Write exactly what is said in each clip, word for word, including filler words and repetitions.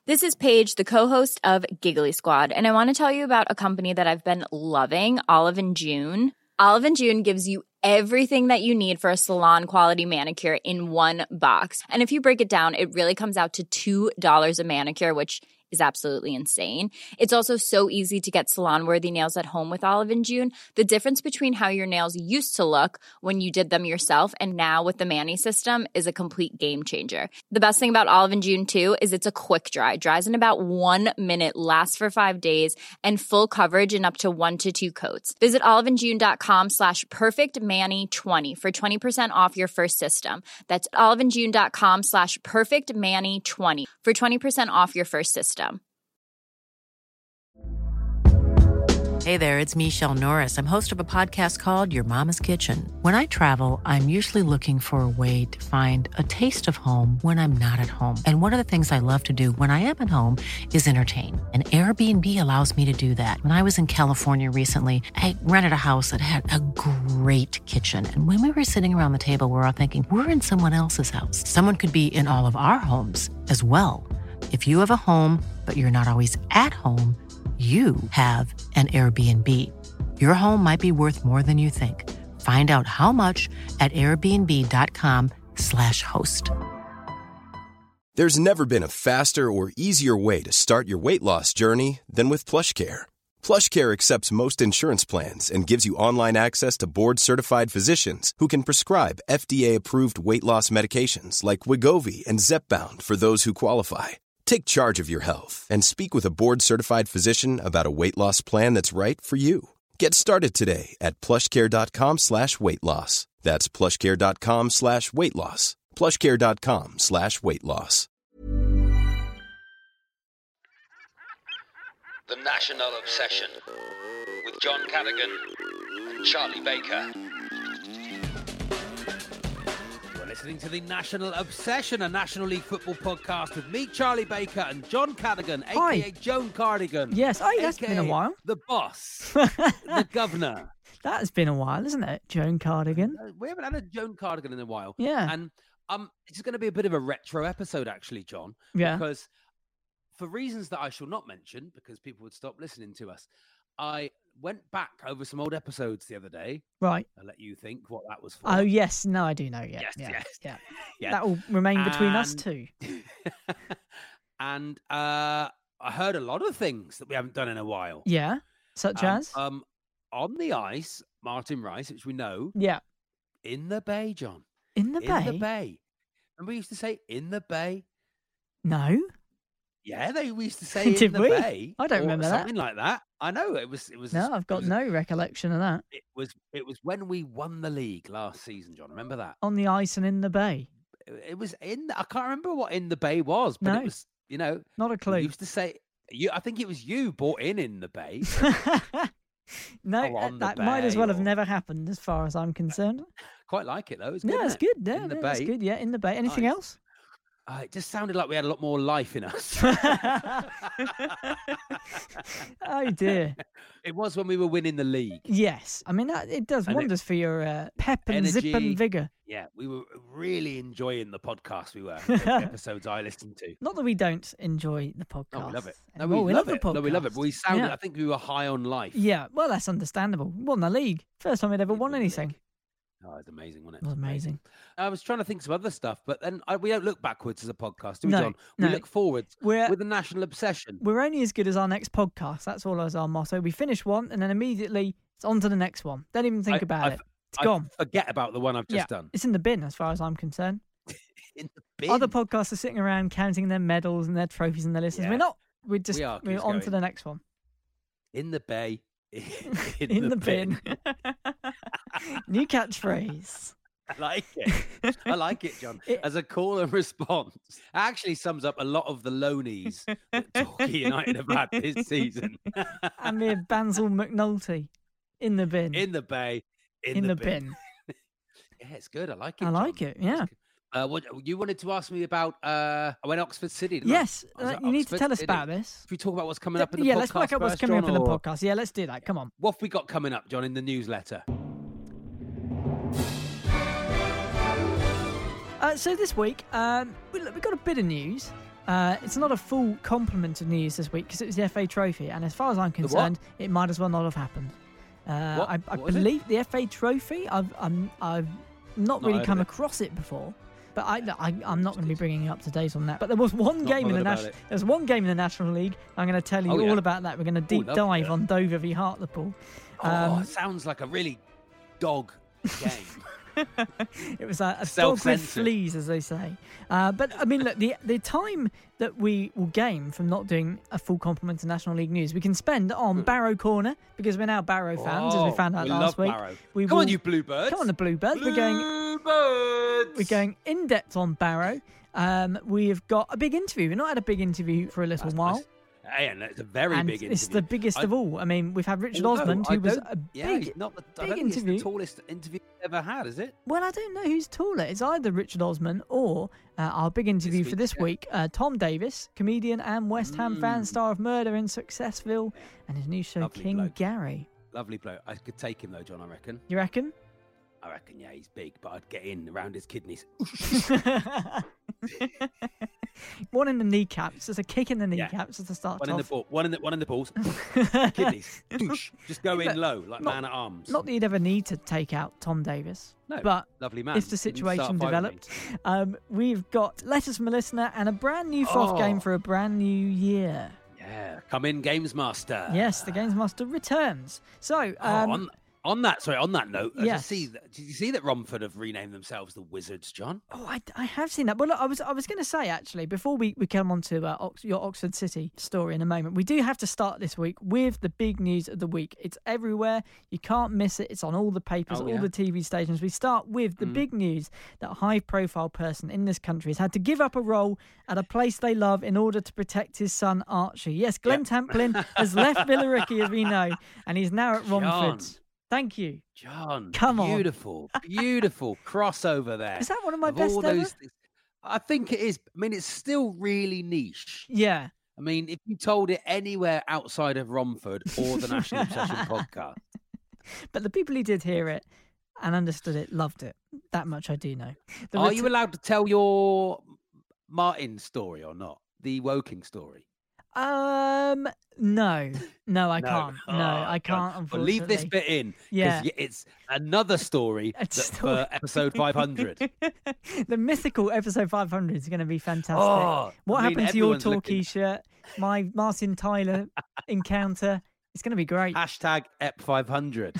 This is Paige, the co-host of Giggly Squad, and I want to tell you about a company that I've been loving, Olive and June. Olive and June gives you everything that you need for a salon-quality manicure in one box. And if you break it down, it really comes out to two dollars a manicure, which is absolutely insane. It's also so easy to get salon-worthy nails at home with Olive and June. The difference between how your nails used to look when you did them yourself and now with the Mani system is a complete game changer. The best thing about Olive and June, too, is it's a quick dry. Dries in about one minute, lasts for five days, and full coverage in up to one to two coats. Visit oliveandjune.com slash perfectmani20 for twenty percent off your first system. That's oliveandjune.com slash perfectmani20 for twenty percent off your first system. Hey there, it's Michelle Norris. I'm host of a podcast called Your Mama's Kitchen. When I travel, I'm usually looking for a way to find a taste of home when I'm not at home. And one of the things I love to do when I am at home is entertain. And Airbnb allows me to do that. When I was in California recently, I rented a house that had a great kitchen. And when we were sitting around the table, we were all thinking, we're in someone else's house. Someone could be in all of our homes as well. If you have a home, but you're not always at home, you have an Airbnb. Your home might be worth more than you think. Find out how much at airbnb.com slash host. There's never been a faster or easier way to start your weight loss journey than with PlushCare. PlushCare accepts most insurance plans and gives you online access to board-certified physicians who can prescribe F D A-approved weight loss medications like Wegovy and Zepbound for those who qualify. Take charge of your health and speak with a board-certified physician about a weight loss plan that's right for you. Get started today at plushcare.com slash weight loss. That's plushcare.com slash weight loss. plushcare.com slash weight loss. The National Obsession with John Cadogan and Charlie Baker. Listening to the National Obsession, a National League football podcast with me, Charlie Baker, and John Cadogan, a k a. Joan Cardigan. Yes, oh, that's been a while. The boss, the governor. That has been a while, isn't it, Joan Cardigan? We haven't had a Joan Cardigan in a while. Yeah. And um, it's going to be a bit of a retro episode, actually, John. Yeah. Because for reasons that I shall not mention, because people would stop listening to us, I went back over some old episodes the other day. Right. I'll let you think what that was for. Oh, yes. No, I do know. Yeah. Yes, yeah, yes. Yeah. yeah. That will remain between and, us two. and uh, I heard a lot of things that we haven't done in a while. Yeah. Such um, as? Um, on the ice, Martin Rice, which we know. Yeah. In the bay, John. In the in bay? In the bay. Remember we used to say in the bay? No. Yeah, they we used to say Did in the we? bay. I don't or remember that. Something like that. I know it was. It was. No, I've got was, no recollection of that. It was. It was when we won the league last season, John. Remember that? On the ice and in the bay. It, it was in. I can't remember what in the bay was, but no. it was. You know, not a clue. We used to say. You. I think it was you bought in in the bay. no, that, that might as well or... have never happened, as far as I'm concerned. Quite like it though. It's good. Yeah, it's it? good. Yeah, in the yeah, bay. It's good. Yeah, in the bay. Anything nice. else? Uh, it just sounded like we had a lot more life in us. Oh dear! It was when we were winning the league. Yes, I mean that, it does and wonders it, for your uh, pep and energy, zip and vigor. Yeah, we were really enjoying the podcast. We were the episodes I listened to. Not that we don't enjoy the podcast. No, we love it. No, we, we love, love it. the podcast. No, we love it. But we sounded. Yeah. I think we were high on life. Yeah, well, that's understandable. We won the league. First time we'd ever won anything. League. Oh, it was amazing, wasn't it? It was amazing. I was trying to think of some other stuff, but then I, we don't look backwards as a podcast, do we, no, John? We no. look forwards we're, with a national obsession. We're only as good as our next podcast. That's all as our motto. We finish one, and then immediately it's on to the next one. Don't even think I, about I, it. It's I gone. Forget about the one I've just yeah, done. It's in the bin, as far as I'm concerned. In the bin? Other podcasts are sitting around counting their medals and their trophies and their listeners. Yeah. We're not. We're just we are, we're on going. to the next one. In the bay. In, in, in the, the bin. bin. New catchphrase. I like it. I like it, John. It, As a call and response, it actually sums up a lot of the loanies that Torquay United have had this season. And we have Bansal McNulty in the bin. In the bay. In, in the, the bin. bin. Yeah, it's good. I like it. I John. like it. Yeah. Uh, what you wanted to ask me about? Uh, I went Oxford City. Didn't yes, I? I uh, you need to tell us City. about this. If we talk about what's coming up in the yeah, podcast, let's work out what's first, coming John, up in the or... podcast. Yeah, let's do that. Come on. What have we got coming up, John, in the newsletter? Uh, so this week, um, we, we've got a bit of news. Uh, it's not a full complement of news this week because it was the F A Trophy, and as far as I'm concerned, it might as well not have happened. Uh, What? I, I What was it? believe the F A Trophy. I've I'm, I've not, Not really heard of come it. across it before, but I, I I'm not going to be bringing you up to date on that. But there was one Not game in the bothered about national. it. There's one game in the National League. I'm going to tell you Oh, all yeah. about that. We're going to deep lovely, dive yeah. on Dover v Hartlepool. Oh, Um, it sounds like a really dog game. It was a, a dog with Self-censored. fleas, as they say. Uh, but I mean, look, the the time that we will gain from not doing a full complement of National League news, we can spend on Barrow Corner because we're now Barrow fans, as we Oh, found out we last love week. Barrow. We Come will, on, you Bluebirds. Come on, the Bluebirds. We're going. Bluebirds. We're going in depth on Barrow. Um, we've got a big interview. We've not had a big interview for a little That's while. nice. Hey, and it's a very and big interview. it's the biggest I- of all. I mean, we've had Richard Although, Osmond, I who was don't- a yeah, big, he's not the, I big don't think interview. It's the tallest interview we've ever had, is it? Well, I don't know who's taller. It's either Richard Osman or uh, our big interview This for week, this yeah. week, uh, Tom Davis, comedian and West Ham fan, Mm. star of Murder in Successville, and his new show Lovely King bloke. Gary. Lovely bloke. I could take him though, John. I reckon. You reckon? I reckon. Yeah, he's big, but I'd get in around his kidneys. One in the kneecaps. There's a kick in the Yeah. kneecaps at the start One in the off. ball. One in the one in the balls. Kidneys. Doosh. Just go in Look, low, like not- man at arms. Not that you'd ever need to take out Tom Davis, No, but lovely man. if the Didn't start situation fighting developed, me. um, we've got letters from a listener and a brand new F O F Oh. game for a brand new year. Yeah, come in, Games Master. Yes, the Games Master returns. So, Oh, um, on, on that, sorry, on that note, did, yes. you see that, did you see that Romford have renamed themselves the Wizards, John? Oh, I, I have seen that. But look, I was I was going to say actually before we, we come on to uh, Ox- your Oxford City story in a moment, we do have to start this week with the big news of the week. It's everywhere. You can't miss it. It's on all the papers, Oh, all yeah. the T V stations. We start with the Mm. big news that a high-profile person in this country has had to give up a role at a place they love in order to protect his son Archie. Yes, Glenn Yep. Tamplin has left Billericay, as we know, and he's now at Romford. John. Thank you. John, Come on. beautiful, beautiful crossover there. Is that one of my Of best all ever? those things. I think it is. I mean, it's still really niche. Yeah. I mean, if you told it anywhere outside of Romford or the National Obsession podcast, But the people who did hear it and understood it loved it. That much I do know. The are ret- you allowed to tell your Martin story or not? The Woking story. Um, no, no, I No. can't. No, Oh, I God. can't. Well, leave this unfortunately. bit in. 'cause Yeah. y- it's another story A that- story. for episode five hundred. The mythical episode five hundred is going to be fantastic. Oh, what I mean, happened to your everyone's Torquay looking- shirt? My Martin Tyler encounter. It's going to be great. Hashtag E P five hundred.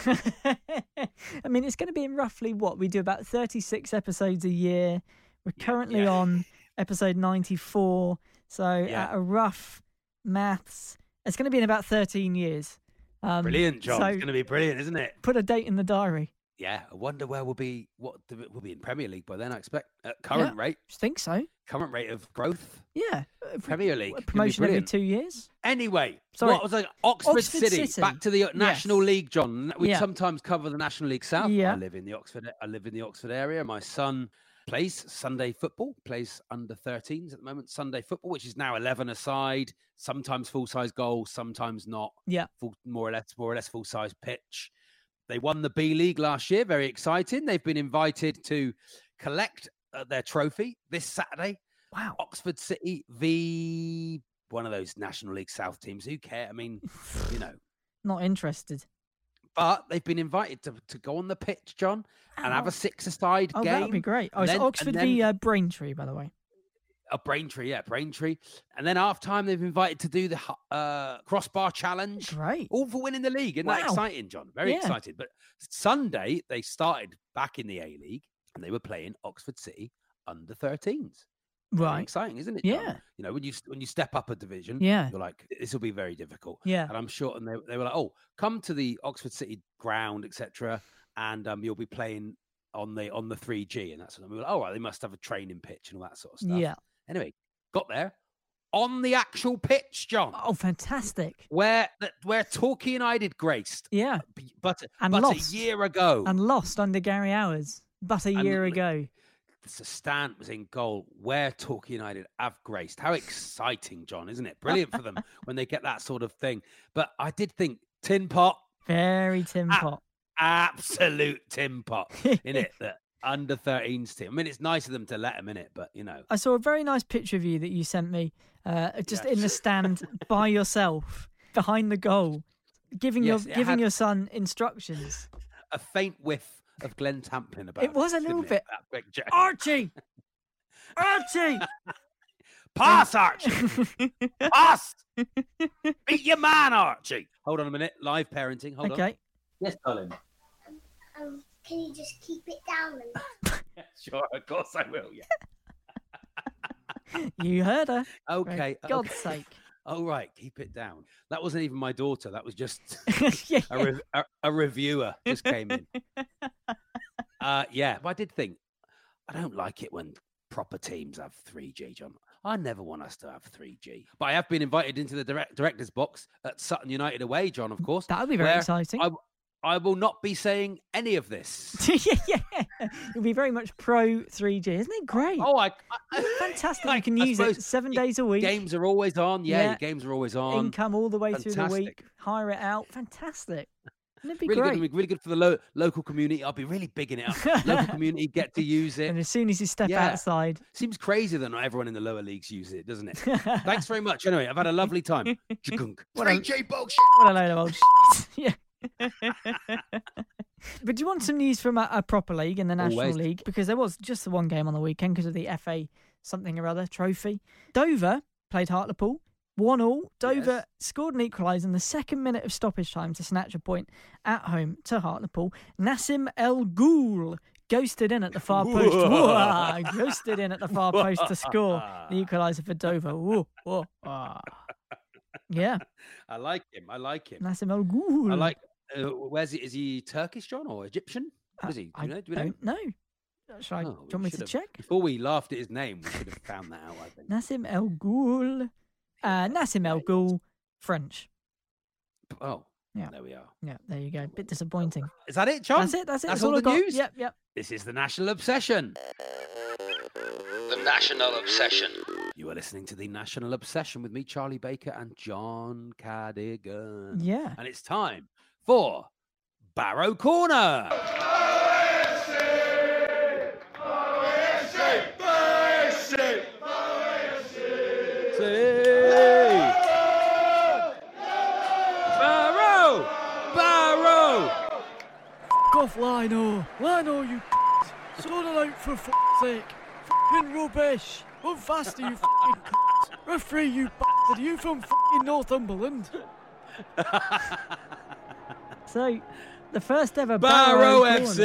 I mean, it's going to be in roughly what we do about thirty-six episodes a year. We're currently yeah. on episode ninety-four. So Yeah. at a rough maths, it's going to be in about thirteen years. Um, Brilliant, John. So It's going to be brilliant, isn't it? put a date in the diary. Yeah. I wonder where we'll be. What the, we'll be in Premier League by then. I expect at current Yeah. rate, I think so. current rate of growth. Yeah. Uh, Premier League. a Gonna be promotion every brilliant. two years. Anyway, Sorry. what was I? Oxford, Oxford City. City. Back to the National Yes. League, John. We Yeah. sometimes cover the National League South. Yeah. I live in the Oxford. I live in the Oxford area. My son plays Sunday football. Plays under thirteens at the moment. Sunday football, which is now eleven aside. Sometimes full size goals, sometimes not. Yeah. Full, more or less, more or less full size pitch. They won the B League last year. Very exciting. They've been invited to collect uh, their trophy this Saturday. Wow. Oxford City v one of those National League South teams. Who care? I mean, you know. Not interested. But they've been invited to, to go on the pitch, John, and have Oh. a six-a-side Oh, game. that would be great. Oh, And it's then- Oxford and v then- uh, Braintree, by the way. A Braintree, yeah, Braintree. And then half time, they've invited to do the uh, crossbar challenge. Great. All for winning the league. Isn't that Wow. exciting, John? Very Yeah. excited. But Sunday, they started back in the A-League, and they were playing Oxford City under thirteens. Very Right. exciting, isn't it, John? Yeah. You know, when you when you step up a division, Yeah. you're like, this will be very difficult. Yeah. And I'm sure, and they, they were like, oh, come to the Oxford City ground, et cetera, and um, you'll be playing on the on the three G and that sort of. We were like, oh, right, they must have a training pitch and all that sort of stuff. Yeah. Anyway, got there on the actual pitch, John, Oh, fantastic. where that where Torquay United graced, Yeah. b- but And but lost. a year ago, And lost under Gary Hours, but a And year li- ago. Stan was in goal where Torquay United have graced. How exciting, John, isn't it? Brilliant for them when they get that sort of thing. But I did think tin pot, Very Tim Ah, Pot. absolute tin pot in it. That under thirteens team. I mean, it's nice of them to let them in it, but, you know. I saw a very nice picture of you that you sent me, uh, just Yes. in the stand by yourself, behind the goal, giving Yes, your it giving had- your son instructions. A faint whiff of Glenn Tamplin about It was a didn't little it, bit. that big Jack? Archie! Archie! Pass, Archie! Pass! Beat your man, Archie! Hold on a minute. Live parenting. Hold on. Okay. Yes, darling. Um, can you just keep it down? Yeah, sure, of course I will, yeah. You heard her. Okay. For God's okay. sake. Oh, right. Keep it down. That wasn't even my daughter. That was just yeah. a, re- a, a reviewer just came in. Uh, yeah, but I did think, I don't like it when proper teams have three G, John. I never want us to have three G. But I have been invited into the direct, director's box at Sutton United away, John, of course. That would be very where exciting. I, I will not be saying any of this. yeah, yeah. It'll be very much pro three G. Isn't it great? Oh, I... I Fantastic. I- You can I use suppose it seven your days a week. Games are always on. Yeah, Yeah. your games are always on. Income all the way through the Fantastic. week. Hire it out. Fantastic. Wouldn't it be Really great? good, really good for the lo- local community. I'll be really bigging it up. Local community get to use it. And as soon as you step Yeah. outside. Seems crazy that not everyone in the lower leagues use it, doesn't it? Thanks very much. Anyway, I've had a lovely time. Chikunk. What a- three G bullshit. What a load of old shit. Yeah. But do you want some news from a, a proper league in the National Always. League? Because there was just the one game on the weekend because of the F A something or other trophy. Dover played Hartlepool. One all. Dover Yes. scored an equaliser in the second minute of stoppage time to snatch a point at home to Hartlepool. Nassim El Ghoul ghosted in at the far post. Whoa, ghosted in at the far post to score the equaliser for Dover. Whoa, whoa, ah. Yeah, I like him. I like him. Nassim El Ghoul. I like. Uh, where's he? Is he Turkish, John, or Egyptian? Uh, Is he? Do I you know? Do we know? don't know. Shall I, Oh, do you we want me to should've- check? Before we laughed at his name, we should have found that out, I think. Nassim El Ghoul. Uh, Nassim El Ghoul, French. Oh, Yeah. there we are. Yeah, there you go. Bit disappointing. Is that it, John? That's it. That's it. That's That's all all I the got. news? Yep, yep. This is the National Obsession. The National Obsession. You are listening to the National Obsession with me, Charlie Baker, and John Cadogan. Yeah. And it's time for Barrow Corner. Say. Barrow! Barrow! F off, Lino. Lino, you sort it out for f***'s sake. F***ing rubbish. Run faster, you f***ing c***. Referee, you bastard. Are you from f***ing Northumberland? So, the first ever Barrow Barrow F Corner.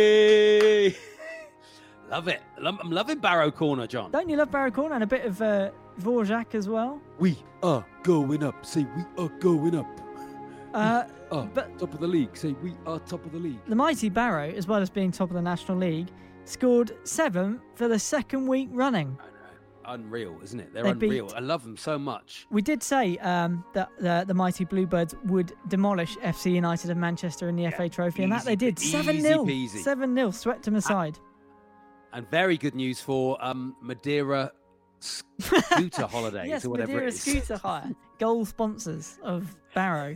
C! Love it. Lo- I'm loving Barrow Corner, John. Don't you love Barrow Corner? And a bit of uh, Dvorak as well. We are going up. Say, we are going up. Uh, Oh, But- top of the league. Say, we are top of the league. the mighty Barrow, as well as being top of the National League, scored seven for the second week running. I know. Unreal, isn't it? They're They unreal. beat- I love them so much. We did say um, that the, the mighty Bluebirds would demolish F C United of Manchester in the F A Trophy, and that they easy did. pe- seven nil. easy peasy. seven nil, swept them aside. And very good news for um, Madeira Scooter Holidays Yes, or whatever Madeira it is. Scooter Hire, goal sponsors of Barrow.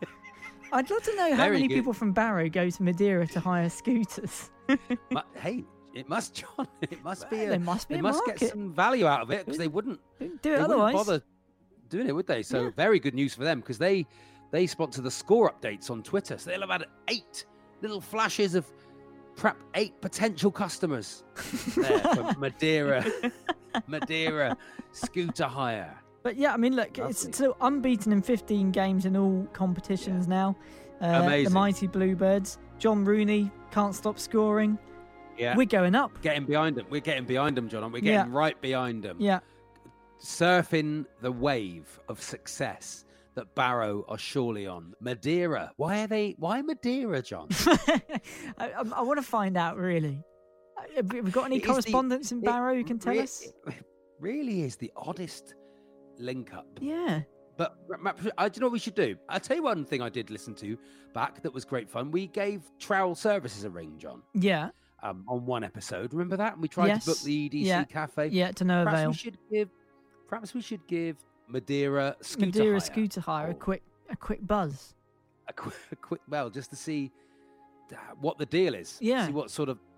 I'd love to know how Very many good. people from Barrow go to Madeira to hire scooters. Mu- hey, it must, John. It must be. A, There must be they a must market. get some value out of it because they wouldn't. Do They it wouldn't otherwise. bother doing it, would they? So Yeah. very good news for them because they they sponsor the score updates on Twitter. So they'll have had eight little flashes of perhaps eight potential customers there for Madeira, Madeira Scooter Hire. But yeah, I mean, look, Lovely. it's so unbeaten in fifteen games in all competitions now. Uh, Amazing. The mighty Bluebirds. John Rooney can't stop scoring. Yeah, We're going up. getting behind them. We're getting behind them, John. aren't we? We're Yeah. getting right behind them. Yeah. Surfing the wave of success that Barrow are surely on. Madeira. Why are they? Why Madeira, John? I, I, I want to find out, really. Uh, Have we got any It is the- correspondence in it Barrow who can tell re- us? It really is the oddest link up. Yeah. But Ma- Ma- I do you know what we should do? I'll tell you one thing I did listen to back that was great fun. We gave Trowel Services a ring, John, Yeah. um, on one episode. Remember that? And we tried Yes. to book the E D C Yeah. cafe. Yeah, to no Perhaps avail. we should give. Perhaps we should give Madeira Scooter Madeira Hire Scooter Hire, a or quick, a quick buzz. a quick, a quick bell just to see uh, what the deal is. Yeah. See what sort of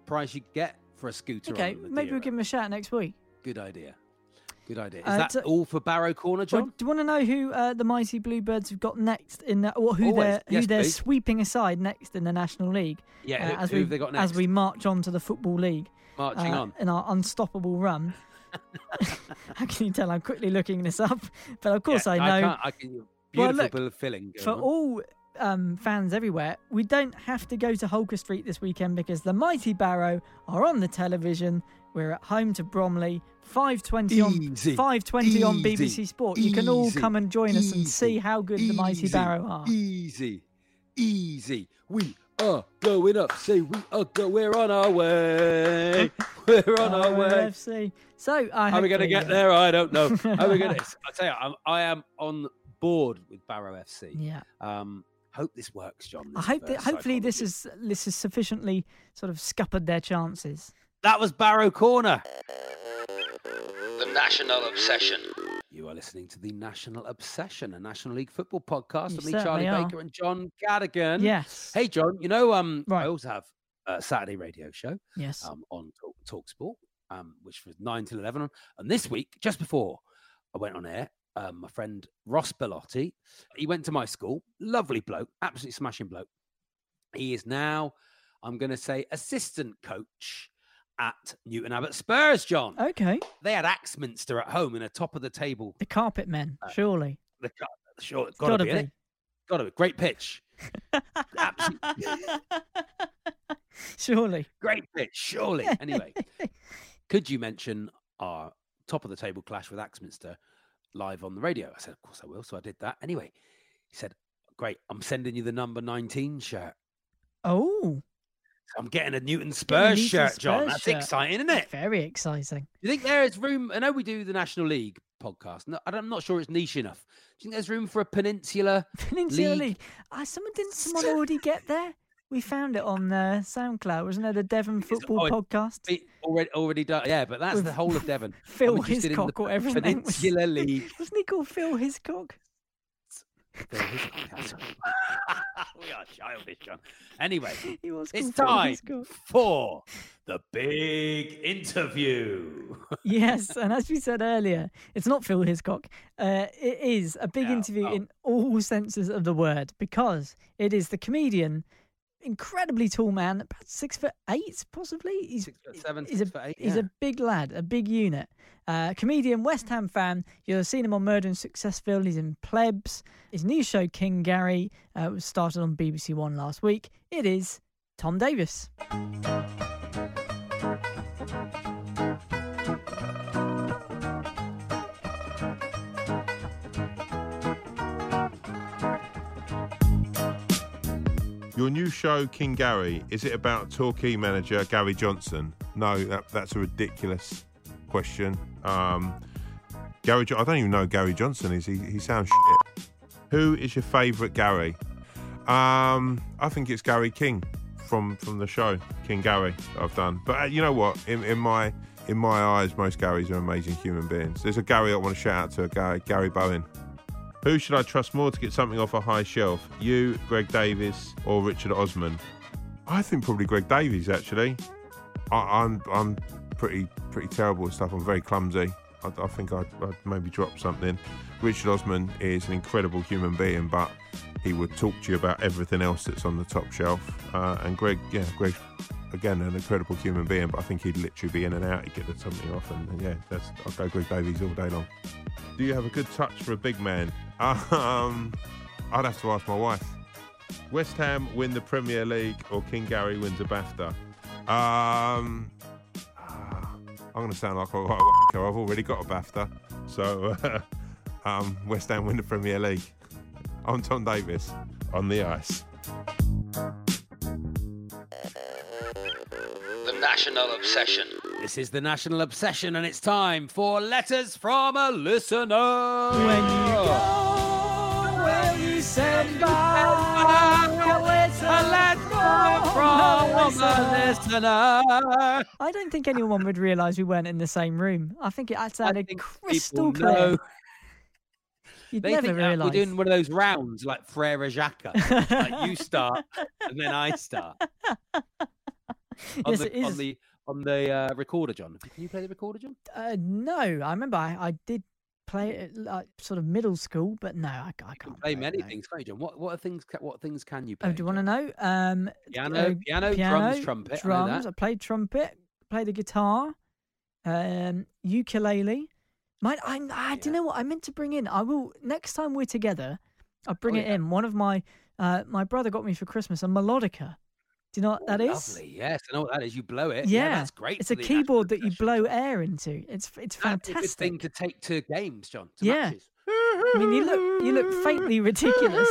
price you get for a scooter. Okay, on maybe we'll give him a shout next week. Good idea. Good idea. Is Uh, that to- all for Barrow Corner, John? Well, do you want to know who uh, the mighty Bluebirds have got next in the, or who Always. they're Yes, who they're please. sweeping aside next in the National League? Yeah, uh, who- as who we have they got as next? we march on to the Football League, Marching uh, on. in our unstoppable run. How can you tell I'm quickly looking this up? But of course Yeah, I know. I, can't, I can. Well, Beautiful look, bit of filling. going For on. all um, fans everywhere, we don't have to go to Holker Street this weekend because the mighty Barrow are on the television. We're at home to Bromley, five twenty on Easy, five twenty on B B easy, C Sport. You can all easy, come and join us and see easy, how good the mighty easy, Barrow are. Easy, easy. We are going up. Say we are go. We're on our way. We're on our Barrow way. F C. So I How are we going to hopefully, get uh, there? I don't know. How are we going to? I tell you, I'm, I am on board with Barrow F C. Yeah. Um, hope this works, John. I this hope that reverse hopefully this psychology. is this is sufficiently sort of scuppered their chances. That was Barrow Corner. The National Obsession. You are listening to the National Obsession, a National League football podcast You with me, certainly Charlie are. Baker, and John Cadigan. Yes. Hey, John. You know, um, Right. I also have a Saturday radio show Yes. um, on Talk, Talk Sport, um, which was nine till eleven. And this week, just before I went on air, um, my friend Ross Bellotti, he went to my school. Lovely bloke, absolutely smashing bloke. He is now, I'm going to say, assistant coach at Newton Abbot Spurs, John. Okay. They had Axminster at home in a top of the table. The carpet men, Uh, surely. The, sure, it's Gotta got to be. be. It? Got to be. Great pitch. Absolutely. Surely. Great pitch, surely. Anyway, could you mention our top of the table clash with Axminster live on the radio? I said, of course I will. So I did that. Anyway, he said, great, I'm sending you the number nineteen shirt. Oh. So I'm getting a Newton Getting a Spurs Newton shirt, John. Spurs That's shirt. exciting, isn't it? Very exciting. Do you think there is room? I know we do the National League podcast. No, I'm not sure it's niche enough. Do you think there's room for a Peninsula Peninsula League? League. Ah, someone didn't someone already get there? We found it on uh, SoundCloud, wasn't there? The Devon Football oh, it- Podcast. Be- Already, already done. Yeah, but that's With the whole of Devon. Phil I'm interested in Hiscock, the whatever his name was. Peninsula League. Wasn't he called Phil Hiscock? Phil Hiscock. We are childish, John. Anyway, He was it's called Phil time Hiscock. for the big interview. Yes, and as we said earlier, it's not Phil Hiscock. Uh, it is a big No, interview oh. in all senses of the word because it is the comedian, incredibly tall man, about six foot eight, possibly. He's Six foot seven, he's six a foot eight, he's yeah. a big lad, a big unit. Uh, comedian, West Ham fan. You'll have seen him on Murder and Successville. He's in Plebs. His new show, King Gary, uh, was started on B B C One last week. It is Tom Davis. Your new show, King Gary, is it about Torquay manager Gary Johnson? No, that, that's a ridiculous question. Um, Gary, Jo- I don't even know who Gary Johnson is. He, he sounds shit. Who is your favourite Gary? Um, I think it's Gary King from from the show King Gary that I've done. But uh, you know what? In, in my in my eyes, most Garys are amazing human beings. There's a Gary I want to shout out to, a Gary, Gary Bowen. Who should I trust more to get something off a high shelf? You, Greg Davies, or Richard Osman? I think probably Greg Davies, actually. I, I'm I'm pretty pretty terrible at stuff. I'm very clumsy. I, I think I'd, I'd maybe drop something. Richard Osman is an incredible human being, but he would talk to you about everything else that's on the top shelf. Uh, and Greg, yeah, Greg, again, an incredible human being, but I think he'd literally be in and out. He'd get something off, and, and yeah, that's, I'll go Greg Davies all day long. Do you have a good touch for a big man? Um, I'd have to ask my wife. West Ham win the Premier League or King Gary wins a BAFTA? Um, ah, I'm going to sound like a right wanker. I've already got a BAFTA. So, uh, um, West Ham win the Premier League. I'm Tom Davis on the ice. The National Obsession. This is the National Obsession, and it's time for Letters from a Listener. When you go, will you send back a letter from a listener? I don't think anyone would realise we weren't in the same room. I think it sounded think crystal people clear. know. You'd They never think that realise. we're doing one of those rounds like Frere Jacques. Like you start and then I start. on Yes, the, it is. On the, on the uh, recorder, John. Can you play the recorder, John? Uh, no, I remember I, I did play it at like, sort of middle school, but no, I, I You can can't play it, many no. things, can't you, John? What, what, are things, ca- what things can you play? Oh, do you want to John? know? Um, Piano, uh, piano, piano, drums, trumpet. I know drums. that. I played trumpet, played the guitar, um, ukulele. Might I? I do you know what I meant to bring in? I will next time we're together. I'll bring Oh, it yeah. in. One of my uh, my brother got me for Christmas a melodica. Do you know what that is? Lovely, yes. I know what that is. You blow it. Yeah, that's great. It's for a the national keyboard that you session, blow John. air into. It's it's That'd be fantastic. a good thing to take to games, John. To Yeah. matches. I mean, you look you look faintly ridiculous.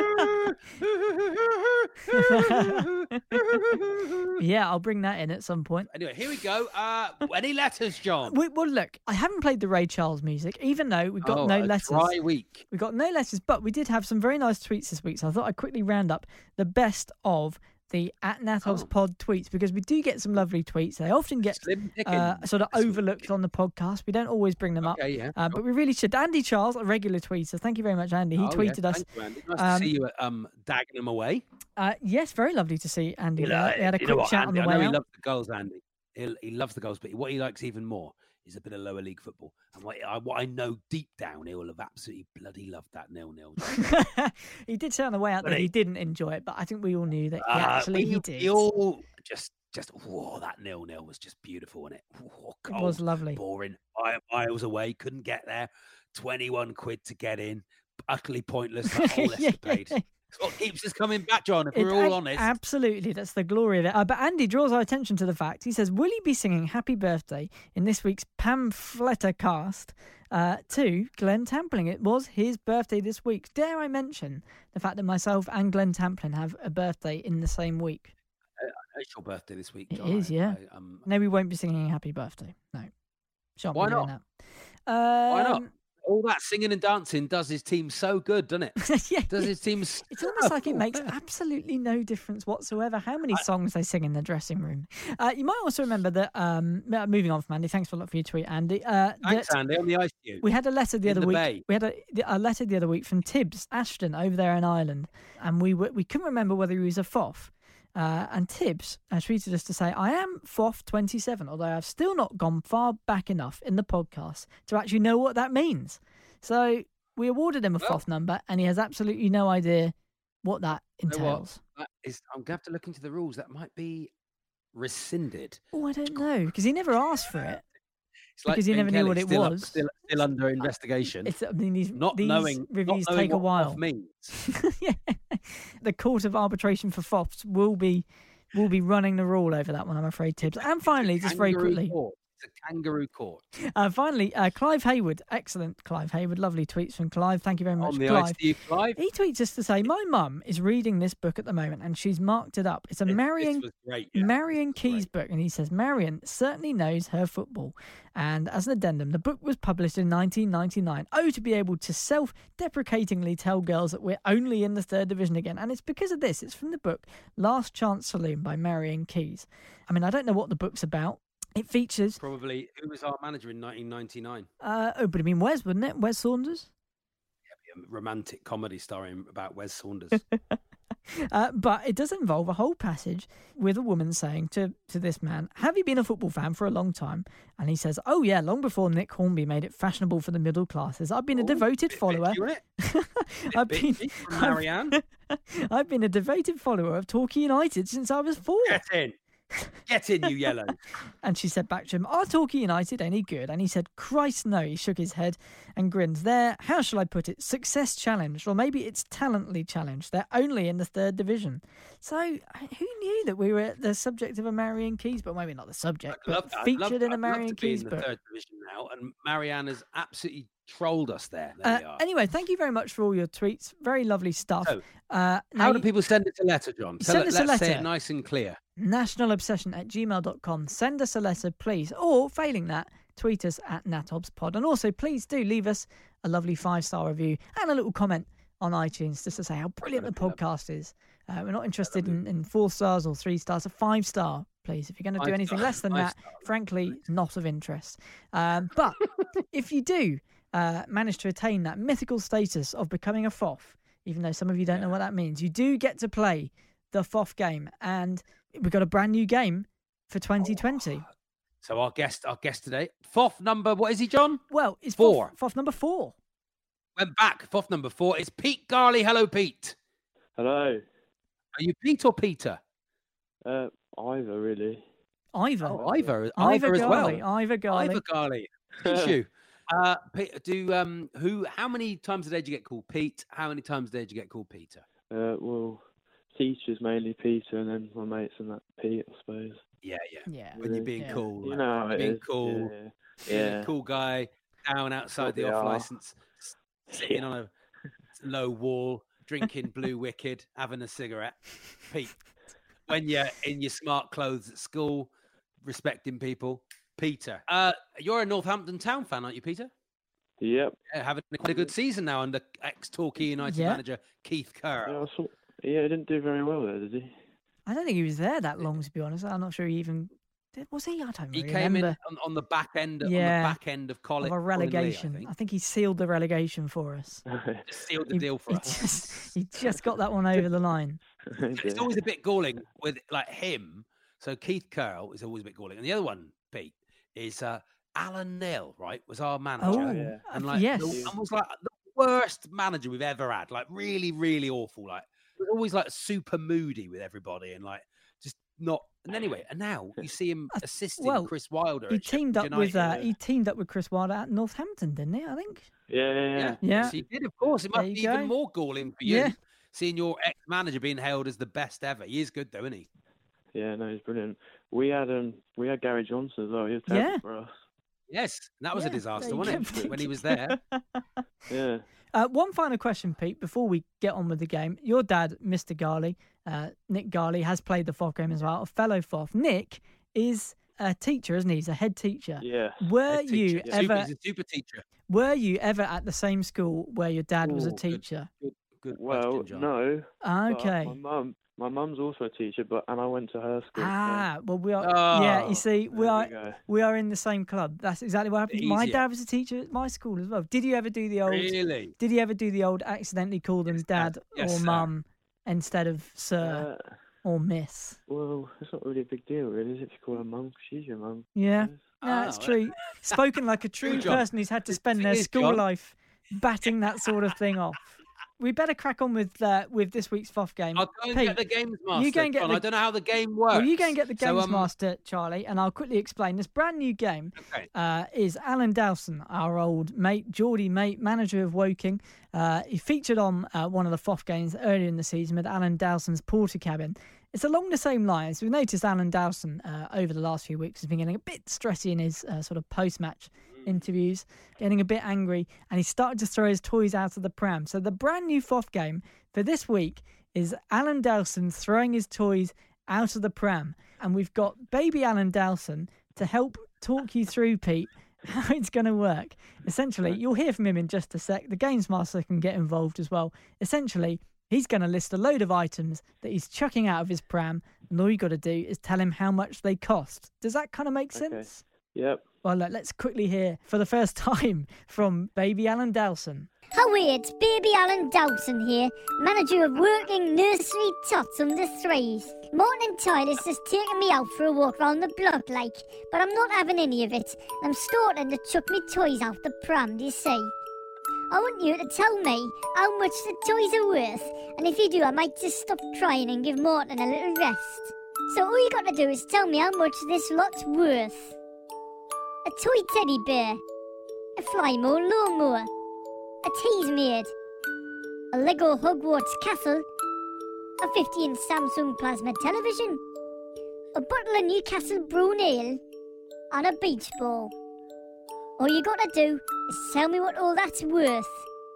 Yeah, I'll bring that in at some point. Anyway, here we go. Uh, any letters, John? We, well, look, I haven't played the Ray Charles music, even though we got oh, no a letters. Dry week. We got no letters, but we did have some very nice tweets this week. So I thought I'd quickly round up the best of the at Natobs Oh. Pod tweets, because we do get some lovely tweets. They often get Slim uh, pickings sort of this week. overlooked on the podcast. We don't always bring them up, Okay, yeah. uh, but we really should. Andy Charles, a regular tweeter. Thank you very much, Andy. He Oh, tweeted yeah. us. Thank you, Andy. Nice um, to see you at um, Dagenham away. Uh, yes, very lovely to see Andy. You know, there. We had a you quick know what, chat Andy, on the I way know he out. loves the goals, Andy. He, he loves the goals, but what he likes even more is a bit of lower league football. And what I, what I know deep down, he will have absolutely bloody loved that nil-nil. He did say on the way out that But he he- didn't enjoy it, but I think we all knew that he Uh, actually we- he did. We all just, just, whoa, that nil-nil was just beautiful, wasn't it? Whoa, It cold, was lovely. boring, mi- miles away, couldn't get there. twenty-one quid to get in, utterly pointless. That whole Yeah. escapade. It's what keeps us coming back, John, if It- we're all ab- honest. Absolutely, that's the glory of it. Uh, but Andy draws our attention to the fact. He says, will he be singing Happy Birthday in this week's Pamphletter cast uh, to Glenn Tampling? It was his birthday this week. Dare I mention the fact that myself and Glenn Tampling have a birthday in the same week? Uh, It's your birthday this week, It John. is, yeah. I, um, No, we won't be singing Happy Birthday. No. Shan't Why be doing not? that. Um, Why not? All that singing and dancing does his team so good, doesn't it? yeah, Does his team? So it's almost like it makes well. absolutely no difference whatsoever how many songs they sing in the dressing room. Uh, you might also remember that, um, uh, moving on from Andy, thanks a lot for your tweet, Andy. Uh, Thanks, that Andy. On the ice cube. we had a letter the In other the week. bay. We had a, a letter the other week from Tibbs Ashton over there in Ireland, and we were, we couldn't remember whether he was a F O F. Uh, and Tibbs uh, tweeted us to say, I am F O F twenty-seven, although I've still not gone far back enough in the podcast to actually know what that means. So we awarded him a Well- F O F number, and he has absolutely no idea what that You know what? entails. That is, I'm going to have to look into the rules. That might be rescinded. Oh, I don't know, because he never asked for it. It's like Because he Ben never knew Kelly, what it still up- was. still, still under investigation. It's, I mean, these, not these knowing, reviews not knowing take a what while. off means. Yeah. The Court of Arbitration for F O Fs will be will be running the rule over that one, I'm afraid, Tibbs. And finally, just very Kangaroo quickly, court. It's a kangaroo court. uh, finally, uh, Clive Hayward, excellent Clive Hayward, lovely tweets from Clive. Thank you very much, On the Clive. ice to you, Clive. He tweets us to say, my mum is reading this book at the moment and she's marked it up. It's a This- Marion This was great. yeah. Marion This was Keys great. book, and he says Marion certainly knows her football. And as an addendum, the book was published in nineteen ninety-nine. Oh, to be able to self-deprecatingly tell girls that we're only in the third division again. And it's because of this. It's from the book Last Chance Saloon by Marion Keys. I mean, I don't know what the book's about. It features, Probably, who was our manager in nineteen ninety-nine? uh, oh, but I mean, Wes, wouldn't it? Wes Saunders? A romantic comedy starring about Wes Saunders. Uh, but it does involve a whole passage with a woman saying to, to this man, have you been a football fan for a long time? And he says, oh yeah, long before Nick Hornby made it fashionable for the middle classes. I've been a Ooh, devoted bit follower. bitchy, wasn't it? I've Bit been, bitchy from Marianne. I've been a devoted follower of Torquay United since I was four. Get in. Get in, you yellow. And she said back to him, are Torquay United any good? And he said, Christ no. He shook his head and grins. There, how shall I put it? Success challenged, or maybe it's talently challenged. They're only in the third division. So who knew that we were the subject of a Marion Keys book? Well, maybe not the subject, I'd love but that. I'd featured love- in a I'd love Marion to be Keys in the book. third division now, and Marianne has absolutely trolled us there. There we Uh, are. anyway, thank you very much for all your tweets. Very lovely stuff. So, uh, now How do you- people send us a letter, John? Send Tell- us a let's say letter. it nice and clear. nationalobsession at gmail dot com. Send us a letter, please. Or, failing that, tweet us at natobspod. And also, please do leave us a lovely five-star review and a little comment on iTunes just to say how brilliant the podcast is. Uh, we're not interested in, in four stars or three stars. A five-star, please. If you're going to do Five anything star, less than five that, star. frankly, not of interest. Um, but if you do uh, manage to attain that mythical status of becoming a F O F, even though some of you don't know what that means, you do get to play the F O F game. And we've got a brand new game for twenty twenty. So our guest, our guest today, fourth number. What is he, John? Well, it's four. Fourth, fourth number four. Went back. Fourth number four. It's Pete Garley. Hello, Pete. Hello. Are you Pete or Peter? Uh, either really. Ivor. Oh, Ivor. Ivor Ivor as well. Garley. Ivor Garley. Ivor Garley. Thank you. Uh, Pete, do um, who? How many times a day do you get called Pete? How many times a day do you get called Peter? Uh, well, teachers mainly Peter, and then my mates and that Pete, I suppose. Yeah, yeah. Yeah. When you're being Yeah. cool, You like, know how it being is. cool, Yeah. being Yeah. a cool guy down outside the Probably off are. license, s- sitting on a low wall, drinking Blue Wicked, having a cigarette. Pete, when you're in your smart clothes at school, respecting people. Peter, uh, you're a Northampton Town fan, aren't you, Peter? Yep. Yeah, having quite a good season now under ex-Torquay United Yeah. manager Keith Kerr. Yeah, I saw, yeah, he didn't do very well there, did he? I don't think he was there that long, to be honest. I'm not sure he even did. Was he? I don't He really came remember. in on, on the back end, Yeah. on the back end of college Of a relegation. I think. I think he sealed the relegation for us. Just sealed the He, deal for he us. just, he just got that one over the line. It's always a bit galling with like him. So Keith Curl is always a bit galling, and the other one, Pete, is uh, Alan Neil. Right, was our manager, Oh, yeah. and like yes. the- and was like the worst manager we've ever had. Like really, really awful. Like was always like super moody with everybody, and like just not. And anyway, and now you see him I- assisting well, Chris Wilder. He at teamed up Sheffield with uh, United. he teamed up with Chris Wilder at Northampton, didn't he? I think. Yeah, yeah, yeah. Yeah, Yeah. yes, he did. Of course, it There must you be go. even more galling for you. Yeah. Seeing your ex-manager being hailed as the best ever. He is good, though, isn't he? Yeah, no, he's brilliant. We had um, we had Gary Johnson as well. He was terrible Yeah. for us. Yes, and that was Yeah, a disaster, there you wasn't go, it? When he Pete. was there. Yeah. Uh, one final question, Pete, before we get on with the game. Your dad, Mister Garley, uh, Nick Garley, has played the F O F game as well, a fellow F O F. Nick is a teacher, isn't he? He's a head teacher. Yeah. Were Head you teacher. Super, ever he's a super teacher. were you ever at the same school where your dad was a Ooh, good. teacher? Good, good Well, question, John. no. but Okay. My mum, my mum's also a teacher, but and I went to her school. so Ah, well, we are. yeah, Oh, you see, we there are we go. we are in the same club. That's exactly what happened. My Easier. dad was a teacher at my school as well. Did you ever do the old? Really? Did you ever do the old accidentally call them Yes, dad Dad. Yes, or sir. mum instead of sir Uh, or miss? well, it's not really a big deal, really, is it, if you call her mum? 'Cause she's your mum. Yeah, Yes. no, that's Oh, true. Spoken like a true True, John. person who's had to The spend thing their is, school John- life batting that sort of thing off. We better crack on with uh, with this week's F O F game. I'll go and Pete, get the games master. you go and get John. the- I don't know how the game works. well, you go and get the So, games um, master, Charlie, and I'll quickly explain. This brand new game Okay. uh, is Alan Dowson, our old mate, Geordie mate, manager of Woking. Uh, he featured on uh, one of the F O F games earlier in the season with Alan Dowson's Porter Cabin. It's along the same lines. We've noticed Alan Dowson uh, over the last few weeks has been getting a bit stressy in his uh, sort of post-match interviews, getting a bit angry, and he started to throw his toys out of the pram. So the brand new F O F game for this week is Alan Dowson throwing his toys out of the pram. And we've got baby Alan Dowson to help talk you through, Pete, how it's going to work. Essentially, you'll hear from him in just a sec. The Games Master can get involved as well. Essentially, he's going to list a load of items that he's chucking out of his pram, and all you got to do is tell him how much they cost. Does that kind of make Okay. sense? Yep. Well, look, let's quickly hear for the first time from baby Alan Dowson. Howdy, it's baby Alan Dowson here, manager of Working Nursery Tots under threes. Martin and Tyler's just taking me out for a walk round the block like, but I'm not having any of it. I'm starting to chuck me toys out the pram, do you see? I want you to tell me how much the toys are worth, and if you do, I might just stop trying and give Martin a little rest. So all you got to do is tell me how much this lot's worth. A toy teddy bear, a Flymo lawnmower, a tease maid, a Lego Hogwarts castle, a fifty inch Samsung plasma television, a bottle of Newcastle Brown Ale, and a beach ball. All you gotta do is tell me what all that's worth.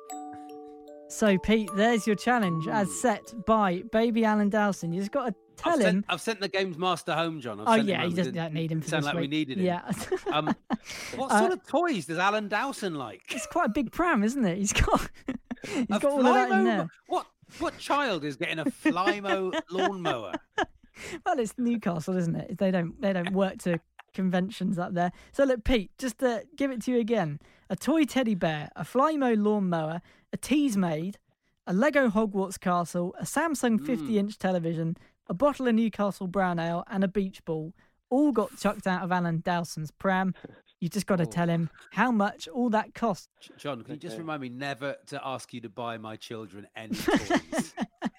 So, Pete, there's your challenge as set by baby Alan Dowson. You just got to tell I've him. Sent, I've sent the games master home, John. I've Oh, sent him yeah, home. he doesn't Didn't- don't need him for Sound this like we week. needed him. Yeah. Um, what Uh, sort of toys does Alan Dowson like? It's quite a big pram, isn't it? He's got he's A got all of that in Flymo- there. What what child is getting a Flymo lawnmower? Well, it's Newcastle, isn't it? They don't they don't work to conventions up there. So look, Pete, just to give it to you again: a toy teddy bear, a Flymo lawnmower, a tease maid, a Lego Hogwarts castle, a Samsung fifty inch television, a bottle of Newcastle brown ale, and a beach ball. all got chucked out of Alan Dowson's pram. You just got to Oh. tell him how much all that cost. John, can you just Okay. remind me never to ask you to buy my children any toys?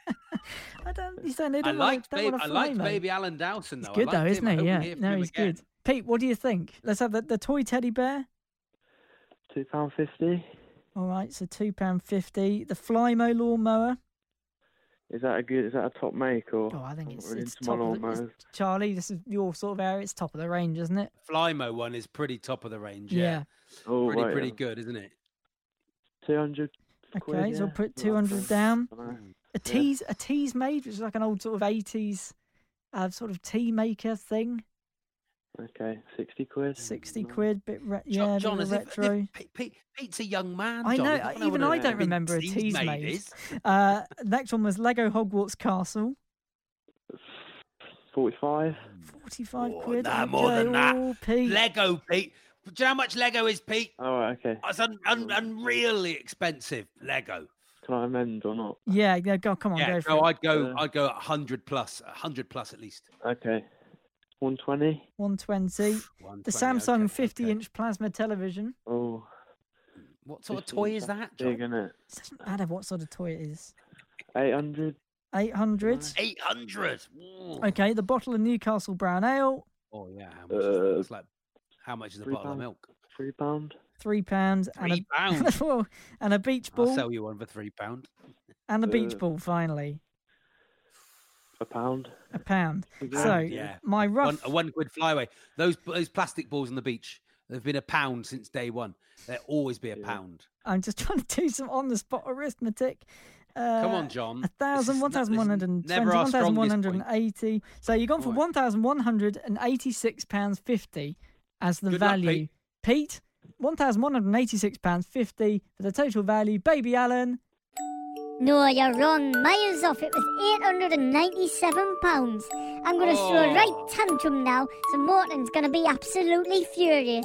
I don't. He's saying they I don't liked, want babe, to I fly, liked mate. baby Alan Dowson, He's though. good I though, liked isn't him. I he? hope we Yeah. hear from No, him he's again. good. Pete, what do you think? Let's have the, the toy teddy bear. two pound fifty. All right, so two pound fifty. The Flymo lawnmower. Is that a good? Is that a top make or? Oh, I think I'm it's, not really it's into my top of the, lawnmowers. it's- Charlie, this is your sort of area. It's top of the range, isn't it? Flymo one is pretty top of the range. Yeah. Yeah. Oh, Pretty, right, pretty yeah. good, isn't it? Two hundred. Okay, so we'll put two hundred down. A tease, a tease made, which is like an old sort of eighties uh, sort of tea maker thing. Okay, sixty quid. Sixty quid, bit re- John, yeah, John bit as of if, as retro. if Pete, Pete, Pete's a young man. I John. know, He doesn't even what I a don't big remember a tease tease made made. is. Uh, next one was Lego Hogwarts Castle, Forty-five. forty-five Oh, quid. nah, more than okay, that. oh, Pete. Lego, Pete. Do you know how much Lego is, Pete? Oh, right, okay. It's un- un- unreally expensive, Lego. Can I amend or not? Yeah, yeah, go, come on, Yeah, go for no, it. I'd go. Uh, I'd go a hundred plus, a hundred plus at least. Okay. One twenty. one twenty. one The twenty, Samsung okay, fifty-inch okay. plasma television. Oh. What sort of fifty toy inch, is that, that's Big, John? isn't it? It doesn't matter what sort of toy it is. Eight hundred. eight hundred. Eight hundred. Okay, the bottle of Newcastle Brown Ale, Oh yeah. How much is that? Uh, It's like how much is a three bottle of pound. milk? Three pound. three pounds, and Three a pounds. and a beach I'll ball, sell you one for three pound. and a beach Uh, ball. Finally, A pound. a pound. Yeah. So Yeah. my rough. One, a one quid flyaway. Those those plastic balls on the beach. They've been a pound since day one. They'll always be a Yeah. pound. I'm just trying to do some on the spot arithmetic. Uh, Come on, John. A thousand, This one is not- thousand one hundred and this is never twenty, our one thousand one strongest hundred and point. eighty. So you've gone for Right. one thousand one hundred and eighty-six pounds fifty as the Good luck, value. Pete. Pete, one thousand one hundred and eighty-six pounds fifty for the total value. Baby Alan, No, you're wrong. Miles off. It was eight hundred ninety-seven pounds. I'm going to throw a Oh. right tantrum now, so Morton's going to be absolutely furious.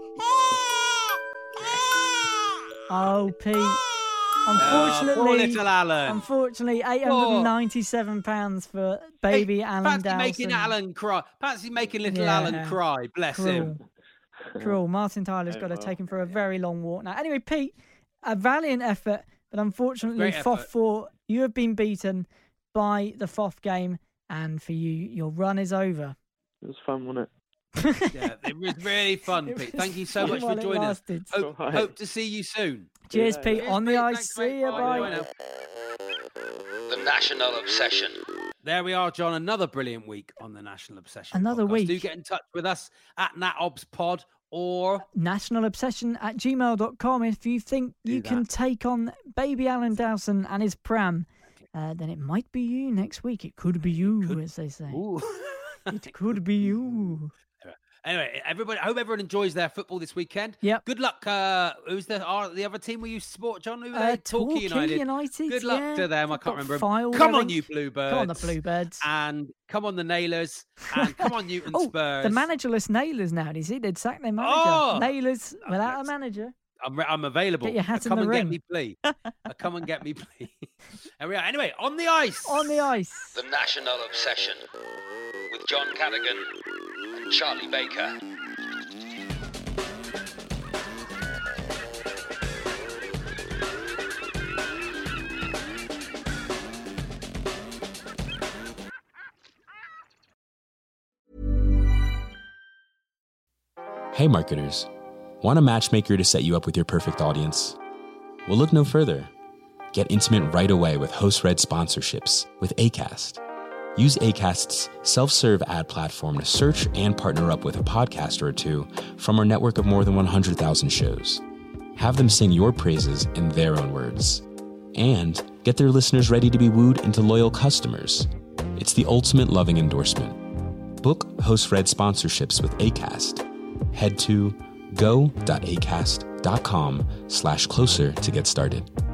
oh Pete, Oh, unfortunately, poor little Alan. unfortunately, eight hundred and ninety-seven pounds for baby Hey, Alan Fancy Dowson. making Alan cry. Fancy making little Yeah. Alan cry. Bless Cruel. him. Cruel. Martin Tyler's Oh, got to well. take him for a very long walk now. Anyway, Pete, a valiant effort, but unfortunately, Great F O F effort. four, you have been beaten by the F O F game, and for you, your run is over. It was fun, wasn't it? Yeah, it was really fun, It Pete. was Thank you so fun much for while it joining us. lasted. Hope, Alright. hope to see you soon. Cheers, Yeah. Pete. Cheers, On the Pete. ice. Thanks, See mate. you. Bye. Bye. Bye now. The National Obsession. There we are, John. Another brilliant week on the National Obsession. Another podcast. week. Do get in touch with us at NatObsPod or Nationalobsession at gmail dot com. If you think Do you can that. take on baby Alan Dowson and his pram, uh, then it might be you next week. It could be you, Could- as they say. Ooh. It could be you. Anyway, everybody, I hope everyone enjoys their football this weekend. Yep. Good luck. Uh, who's the uh, the other team we used to support, John? Who were Uh, they? Torquay United. United. Good luck yeah. to them. I They've can't got remember. Fylde, Come I on, think. you Bluebirds. Come on, the Bluebirds. And come on, the Nailers. And come on, Newton Oh, Spurs. the managerless Nailers now. Do you see? They'd sack their manager. Oh! Nailers without a Yes. manager. I'm, re- I'm available. Get your hat in come the and ring. get me, please. Uh, come and get me, please. There we are. Anyway, on the ice. On the ice. The National Obsession. With John Cadigan and Charlie Baker. Hey marketers, want a matchmaker to set you up with your perfect audience? Well, look no further. Get intimate right away with host-read sponsorships with Acast. Use Acast's self-serve ad platform to search and partner up with a podcaster or two from our network of more than one hundred thousand shows. Have them sing your praises in their own words. And get their listeners ready to be wooed into loyal customers. It's the ultimate loving endorsement. Book host-read sponsorships with Acast. Head to go.acast.com slash closer to get started.